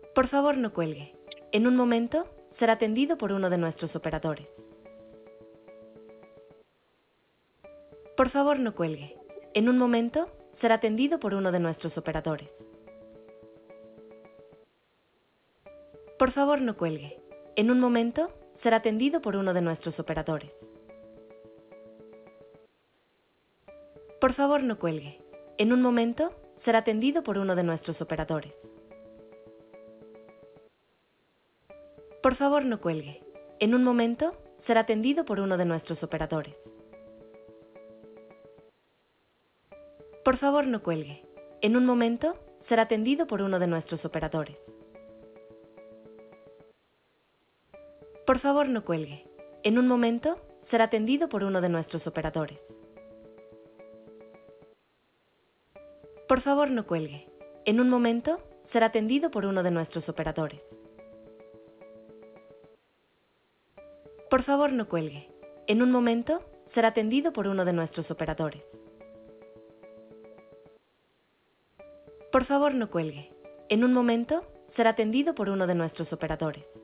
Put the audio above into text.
Por favor, no cuelgue. En un momento, será atendido por uno de nuestros operadores. Por favor, no cuelgue. En un momento, será atendido por uno de nuestros operadores. Por favor, no cuelgue. En un momento, será atendido por uno de nuestros operadores. Por favor, no cuelgue. En un momento, será atendido por uno de nuestros operadores. Por favor, no cuelgue. En un momento, será atendido por uno de nuestros operadores. Por favor, no cuelgue. En un momento, será atendido por uno de nuestros operadores. Por favor, no cuelgue. En un momento, será atendido por uno de nuestros operadores. Por favor, no cuelgue. En un momento, será atendido por uno de nuestros operadores. Por favor, no cuelgue. En un momento, será atendido por uno de nuestros operadores. Por favor, no cuelgue. En un momento, será atendido por uno de nuestros operadores.